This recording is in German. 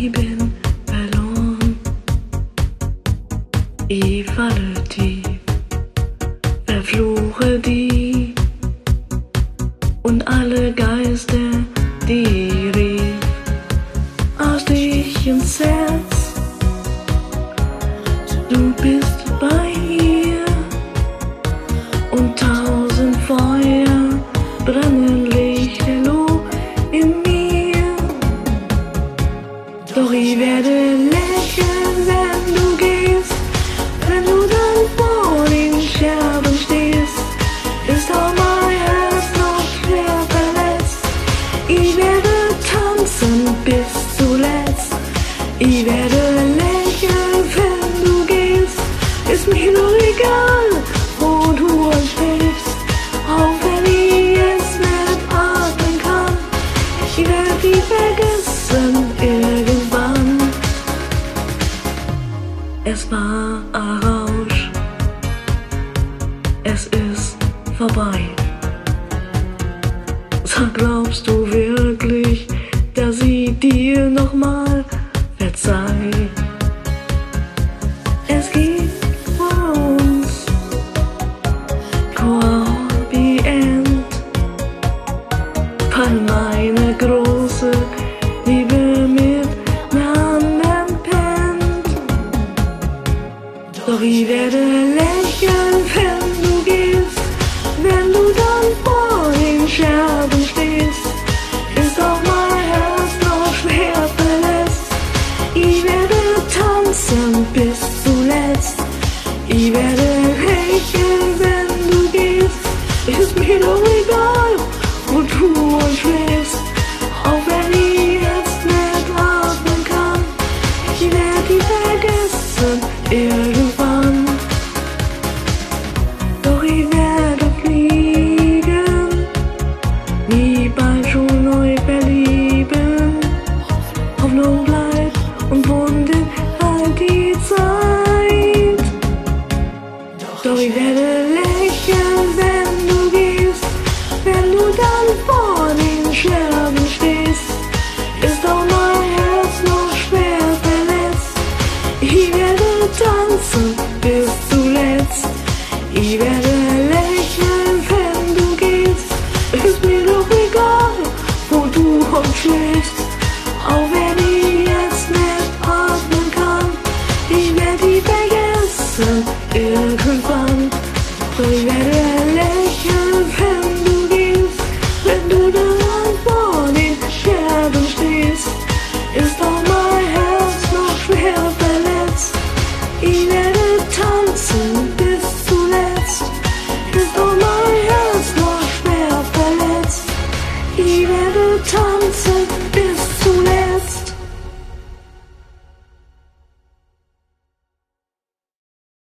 Ich bin verloren, ich falle tief, verfluche die und alle Geister, die ich rief, aus dich ins Herz. Du bist bei ihr und 1000 Feuer brennen lichterloh in mir. Doch ich werde lächeln, wenn du gehst, wenn du dann vor den Scherben stehst, ist auch mein Herz noch schwer verletzt. Ich werde tanzen bis zuletzt, ich werde lächeln, wenn du gehst, ist mir doch egal, wo du uns stehst, auch wenn ich jetzt nicht atmen kann, ich werde dich vergessen irgendwann. Es war ein Rausch, es ist vorbei. Sag, glaubst du wirklich, dass ich dir nochmal verzeih? Es gibt vor uns kein Happy End, weil meine große Liebe mit ner anderen pennt. Doch ich werde lächeln, wenn du gehst, wenn du dann vor den Scherben stehst, ist auch mein Herz noch schwer verletzt. Ich werde tanzen bis zuletzt, ich werde lächeln, wenn du gehst, ist mir doch egal, wo du uns schläfst, auch wenn ich jetzt nicht atmen kann, ich werde dich vergessen irgendwann. Doch ich werde fliegen, mich bald schon neu verlieben, Hoffnung bleibt und Wunden halt die Zeit. Doch ich werde lächeln, wenn du gehst, wenn du dann vor den Scherben stehst, ist auch mein Herz noch schwer verletzt. Ich werde tanzen bis zuletzt, ich werde lächeln, wenn du gehst, ist mir doch egal, wo du uns schläfst, auch wenn ich jetzt nicht atmen kann, ich werde dich vergessen irgendwann. Doch ich werde